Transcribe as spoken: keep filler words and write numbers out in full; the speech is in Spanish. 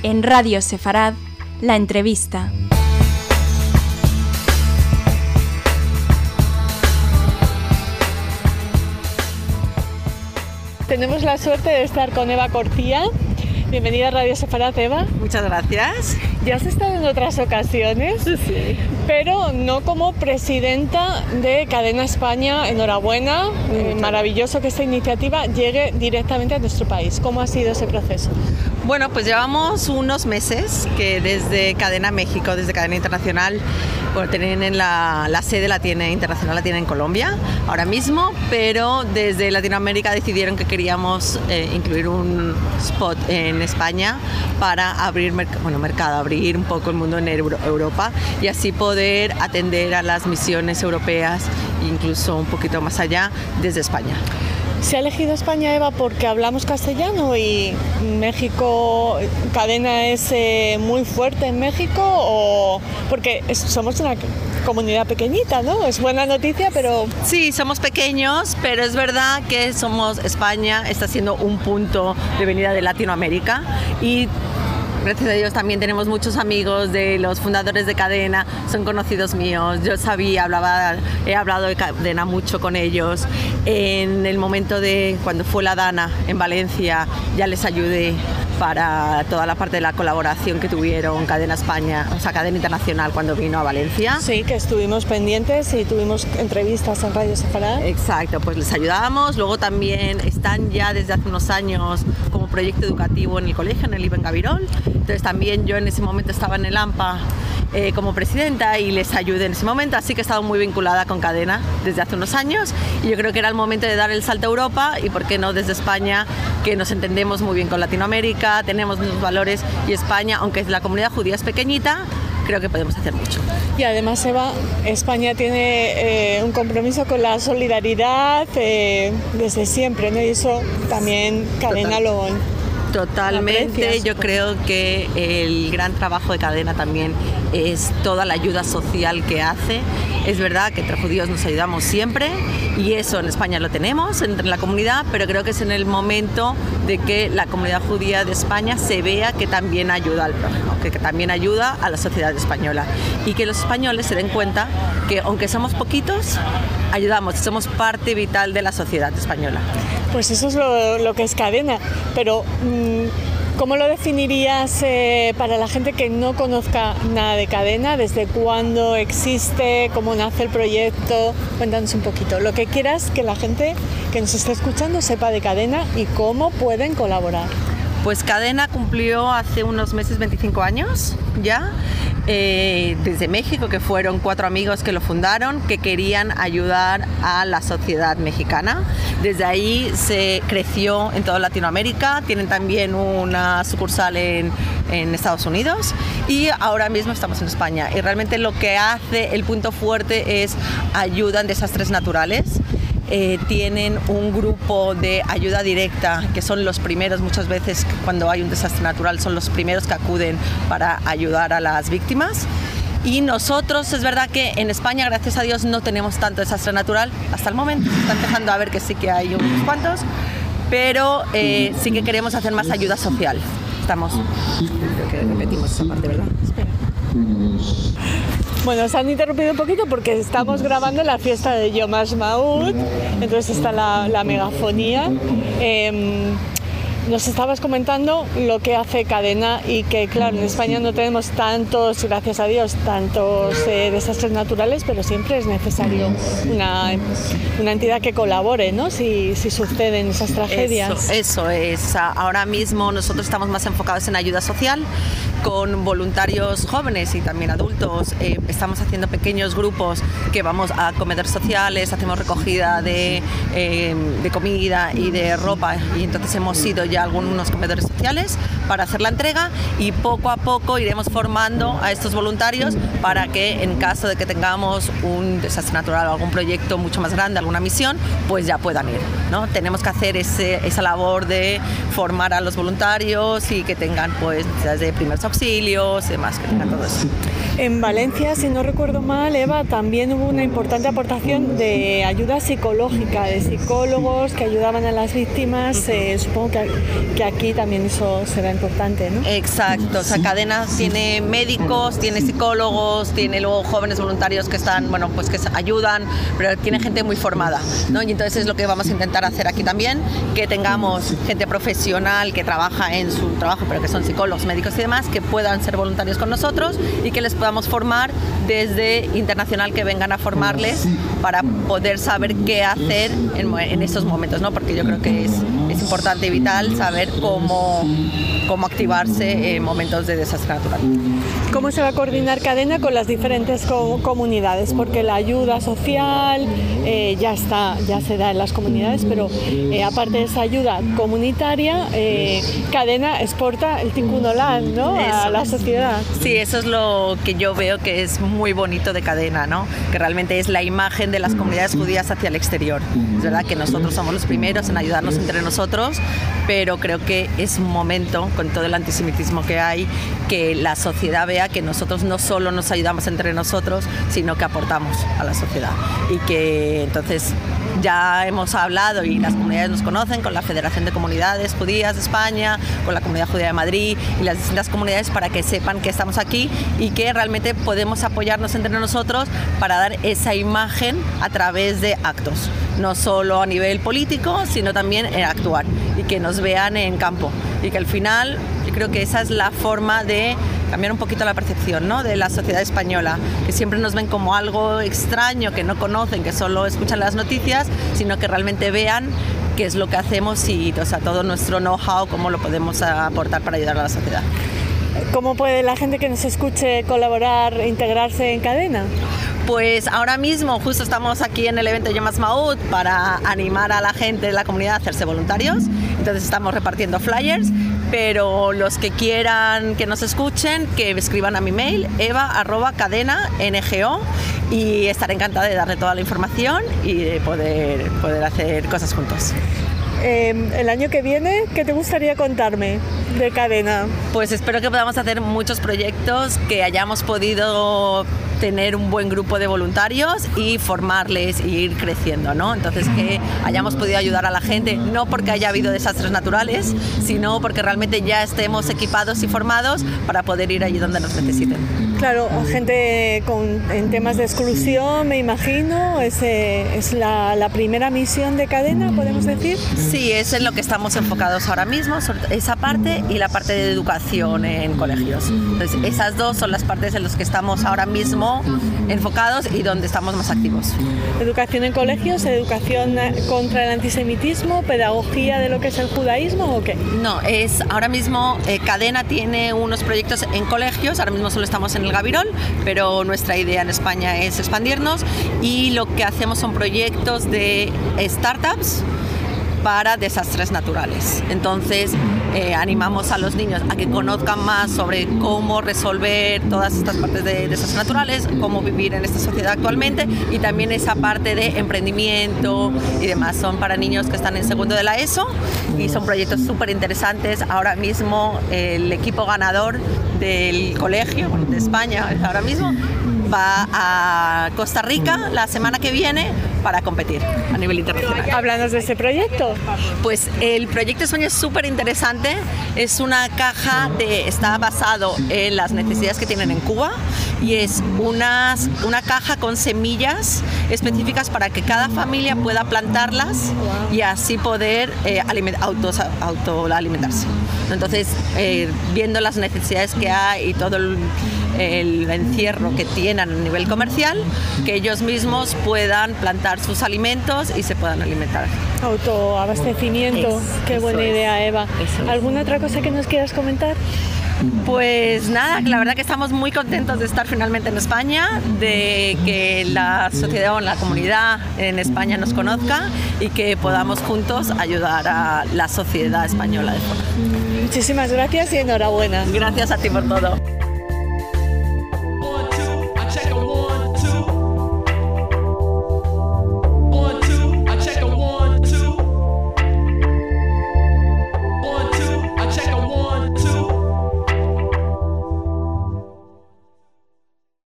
En Radio Sefarad, la entrevista. Tenemos la suerte de estar con Eva Cortía. Bienvenida a Radio Sefarad, Eva. Muchas gracias. Ya has estado en otras ocasiones, sí. pero no como presidenta de Cadena España. Enhorabuena, eh, maravilloso que esta iniciativa llegue directamente a nuestro país. ¿Cómo ha sido ese proceso? Bueno, pues llevamos unos meses que desde Cadena México, desde Cadena Internacional, bueno, tienen la, la sede la tiene internacional la tiene en Colombia ahora mismo, pero desde Latinoamérica decidieron que queríamos eh, incluir un spot en España para abrir merc- bueno, mercado, abrir un poco el mundo en Euro- Europa y así poder atender a las misiones europeas, incluso un poquito más allá, desde España. ¿Se ha elegido España, Eva, porque hablamos castellano y México, Cadena es eh, muy fuerte en México, o porque es, somos una comunidad pequeñita, ¿no? Es buena noticia, pero... Sí, somos pequeños, pero es verdad que somos España, está siendo un punto de venida de Latinoamérica y... Gracias a Dios también tenemos muchos amigos de los fundadores de Cadena, son conocidos míos. Yo sabía, hablaba, he hablado de Cadena mucho con ellos. En el momento de cuando fue la Dana en Valencia, ya les ayudé para toda la parte de la colaboración que tuvieron Cadena España, o sea, Cadena Internacional cuando vino a Valencia. Sí, que estuvimos pendientes y tuvimos entrevistas en Radio Sefarad. Exacto, pues les ayudábamos. Luego también están ya desde hace unos años como proyecto educativo en el colegio, en el I B E Gabirol. Entonces también yo en ese momento estaba en el AMPA eh, como presidenta y les ayudé en ese momento, así que he estado muy vinculada con Cadena desde hace unos años y yo creo que era el momento de dar el salto a Europa y por qué no desde España, que nos entendemos muy bien con Latinoamérica, tenemos nuestros valores y España, aunque la comunidad judía es pequeñita, creo que podemos hacer mucho. Y además, Eva, España tiene eh, un compromiso con la solidaridad eh, desde siempre, ¿no? Y eso también Cadena Total. lo... Totalmente, yo creo que el gran trabajo de Cadena también es toda la ayuda social que hace. Es verdad que entre judíos nos ayudamos siempre y eso en España lo tenemos, entre la comunidad, pero creo que es en el momento de que la comunidad judía de España se vea que también ayuda al prójimo, que, que también ayuda a la sociedad española y que los españoles se den cuenta que aunque somos poquitos, ayudamos, somos parte vital de la sociedad española. Pues eso es lo, lo que es Cadena, pero ¿cómo lo definirías eh, para la gente que no conozca nada de Cadena? ¿Desde cuándo existe? ¿Cómo nace el proyecto? Cuéntanos un poquito, lo que quieras que la gente que nos esté escuchando sepa de Cadena y cómo pueden colaborar. Pues Cadena cumplió hace unos meses veinticinco años ya, eh, desde México, que fueron cuatro amigos que lo fundaron, que querían ayudar a la sociedad mexicana. Desde ahí se creció en toda Latinoamérica, tienen también una sucursal en, en Estados Unidos y ahora mismo estamos en España. Y realmente lo que hace el punto fuerte es ayuda en desastres naturales. Eh, tienen un grupo de ayuda directa, que son los primeros, muchas veces cuando hay un desastre natural, son los primeros que acuden para ayudar a las víctimas. Y nosotros, es verdad que en España, gracias a Dios, no tenemos tanto desastre natural hasta el momento. Está empezando a ver que sí que hay unos cuantos, pero eh, sí que queremos hacer más ayuda social. Estamos, creo que repetimos esa parte, ¿verdad? Espera. Bueno, se han interrumpido un poquito porque estamos grabando la fiesta de Yom Ha'atzmaut, entonces está la, la megafonía. Eh, nos estabas comentando lo que hace Cadena y que, claro, en España no tenemos tantos, gracias a Dios, tantos eh, desastres naturales, pero siempre es necesario una, una entidad que colabore, ¿no? Si, si suceden esas tragedias. Eso, eso es. Ahora mismo nosotros estamos más enfocados en ayuda social, con voluntarios jóvenes y también adultos. Eh, estamos haciendo pequeños grupos que vamos a comedores sociales, hacemos recogida de, eh, de comida y de ropa y entonces hemos ido ya a algunos comedores sociales para hacer la entrega y poco a poco iremos formando a estos voluntarios para que en caso de que tengamos un desastre natural o algún proyecto mucho más grande, alguna misión, pues ya puedan ir, ¿no? Tenemos que hacer ese, esa labor de formar a los voluntarios y que tengan pues necesidades de primeros auxilios y demás, que tengan todo eso. En Valencia, si no recuerdo mal, Eva, también hubo una importante aportación de ayuda psicológica, de psicólogos que ayudaban a las víctimas. Eh, supongo que, que aquí también eso será importante, ¿no? Exacto, o sea, Cadena tiene médicos, tiene psicólogos, tiene luego jóvenes voluntarios que están, bueno, pues que ayudan, pero tiene gente muy formada, ¿no? Y entonces es lo que vamos a intentar hacer aquí también, que tengamos gente profesional que trabaja en su trabajo, pero que son psicólogos, médicos y demás, que puedan ser voluntarios con nosotros y que les podamos formar desde internacional, que vengan a formarles para poder saber qué hacer en, en estos momentos, ¿no? Porque yo creo que es, es importante y vital saber cómo, cómo activarse en momentos de desastre natural. ¿Cómo se va a coordinar Cadena con las diferentes co- comunidades? Porque la ayuda social eh, ya está, ya se da en las comunidades, pero eh, aparte de esa ayuda comunitaria, eh, Cadena exporta el Tinkunolan, ¿no? A la sociedad. Sí, eso es lo que yo veo que es muy bonito de Cadena, ¿no? Que realmente es la imagen de las comunidades judías hacia el exterior. Es verdad que nosotros somos los primeros en ayudarnos entre nosotros, pero creo que es un momento, con todo el antisemitismo que hay, que la sociedad vea que nosotros no solo nos ayudamos entre nosotros, sino que aportamos a la sociedad. Y que entonces ya hemos hablado y las comunidades nos conocen con la Federación de Comunidades Judías de España, con la Comunidad Judía de Madrid y las distintas comunidades, para que sepan que estamos aquí y que realmente podemos apoyarnos entre nosotros para dar esa imagen a través de actos, no solo a nivel político, sino también en actuar, y que nos vean en campo, y que al final yo creo que esa es la forma de cambiar un poquito la percepción, ¿no?, de la sociedad española, que siempre nos ven como algo extraño, que no conocen, que solo escuchan las noticias, sino que realmente vean qué es lo que hacemos y, o sea, todo nuestro know-how, cómo lo podemos aportar para ayudar a la sociedad. ¿Cómo puede la gente que nos escuche colaborar, integrarse en Cadena? Pues ahora mismo justo estamos aquí en el evento Yom Ha'atzmaut para animar a la gente de la comunidad a hacerse voluntarios. Entonces estamos repartiendo flyers, pero los que quieran que nos escuchen, que escriban a mi mail eva arroba cadena ngo, y estaré encantada de darle toda la información y de poder, poder hacer cosas juntos. Eh, el año que viene, ¿qué te gustaría contarme de Cadena? Pues espero que podamos hacer muchos proyectos, que hayamos podido tener un buen grupo de voluntarios y formarles y ir creciendo, ¿no? Entonces, que hayamos podido ayudar a la gente, no porque haya habido desastres naturales, sino porque realmente ya estemos equipados y formados para poder ir allí donde nos necesiten. Claro, gente con, en temas de exclusión, me imagino, es, eh, es la, la primera misión de Cadena, podemos decir. Sí, es en lo que estamos enfocados ahora mismo, sobre esa parte y la parte de educación en colegios. Entonces, esas dos son las partes en las que estamos ahora mismo enfocados y donde estamos más activos. ¿Educación en colegios, educación contra el antisemitismo, pedagogía de lo que es el judaísmo o qué? No, es ahora mismo eh, Cadena tiene unos proyectos en colegios, ahora mismo solo estamos en el Gabirol, pero nuestra idea en España es expandirnos, y lo que hacemos son proyectos de startups para desastres naturales. Entonces eh, animamos a los niños a que conozcan más sobre cómo resolver todas estas partes de desastres naturales, cómo vivir en esta sociedad actualmente, y también esa parte de emprendimiento y demás. Son para niños que están en segundo de la ESO y son proyectos súper interesantes. Ahora mismo el equipo ganador del colegio, bueno, de España ahora mismo, va a Costa Rica la semana que viene para competir a nivel internacional. Háblanos de ese proyecto. Pues el proyecto España es súper interesante. Es una caja, de, está basado en las necesidades que tienen en Cuba, y es unas, una caja con semillas específicas para que cada familia pueda plantarlas y así poder eh, aliment, autos, autoalimentarse. Entonces, eh, viendo las necesidades que hay y todo el, el encierro que tienen a nivel comercial, que ellos mismos puedan plantar sus alimentos y se puedan alimentar. Autoabastecimiento, es, qué buena es, idea, Eva. ¿Alguna otra cosa que nos quieras comentar? Pues nada, la verdad que estamos muy contentos de estar finalmente en España, de que la sociedad o la comunidad en España nos conozca y que podamos juntos ayudar a la sociedad española de forma. Muchísimas gracias y enhorabuena. Gracias a ti por todo.